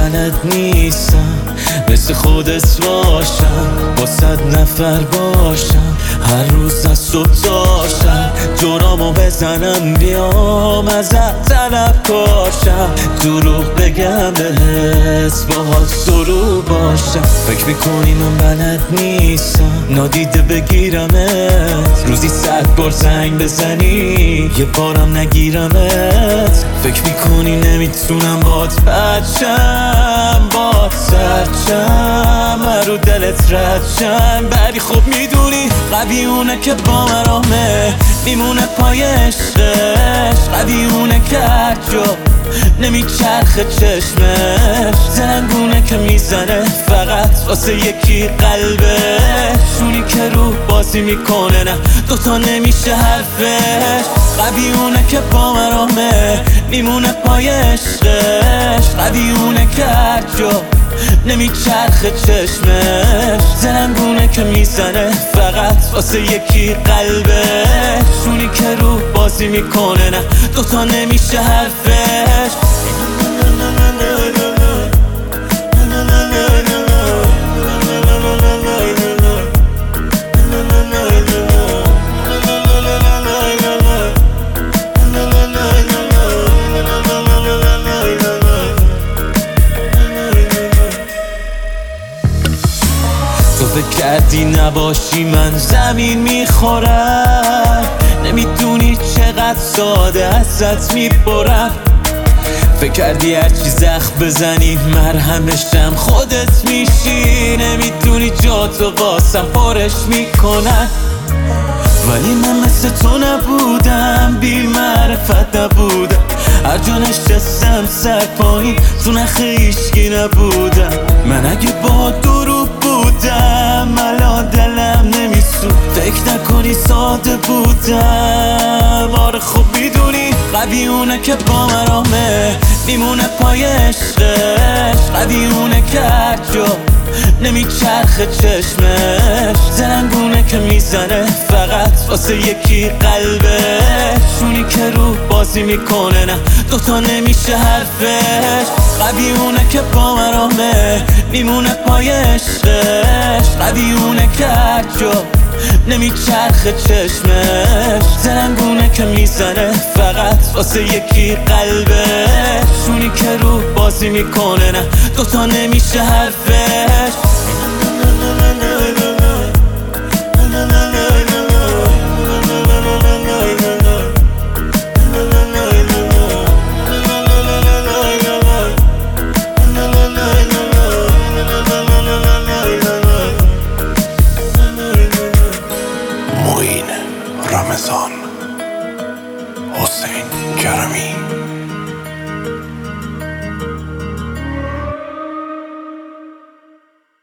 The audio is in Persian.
بلد نیستم مثل خودت باشم، با 100 نفر باشم، هر روز از صبح تا شب جرامو بزنم بیام ازت طلب کاشم، دروغ بگم بهت باهات درو باشم. فکر میکنی من بلد نیستم نادیده بگیرمت، روزی 100 بار زنگ بزنی یه بارم نگیرمت. فکر میکنی نمیتونم بات بچم، بات سرچم، رو دلت ردشم، ولی خب میدونی قوی اونه که با مرامه میمونه پای عشقش، قوی اونه که هر جا نمیچرخه چشمش، زنگونه که میزنه فقط واسه یکی قلبش، شونی که روح بازی میکنه نه دوتا نمیشه حرفش، قوی اونه که با مرامه میمونه پای عشقش، قوی اونه که هر جا نمیچرخه چشمش، زنگونه که میزنه فقط واسه یکی قلبش، شونی که روح بازی میکنه نه دوتا نمیشه حرفش. تو فکر کردی نباشی من زمین میخورم، نمیدونی چقدر ساده ازت میبرم، فکر کردی هرچی زخم بزنی مرهمشم خودت میشی، نمیدونی جاتو واسم پرش میکنن، ولی من مثل تو نبودم، بی معرفت نبودم، هر جا نشستم سر پایین تو نخ هیچکی نبودم، من اگه با دروغ بودم الان دلم نمیسود، فکر نکنی ساده بودم، آره خب میدونی قوی اونه که با مرامه میمونه پای عشقش، قوی اونه که هر جا نمیچرخه چشمش، زنگونه که میزنه فقط واسه یکی قلبش، شونی که روح بازی میکنه نه دوتا نمیشه حرفش، قوی اونه که با مرامه میمونه پای عشقش، قوی اونه که هر جا نمیچرخه چشمش، زنگونه که میزنه فقط واسه یکی قلبش، شونی که روح بازی میکنه نه دوتا نمیشه حرفش. معین رمضان، حسین کرمی.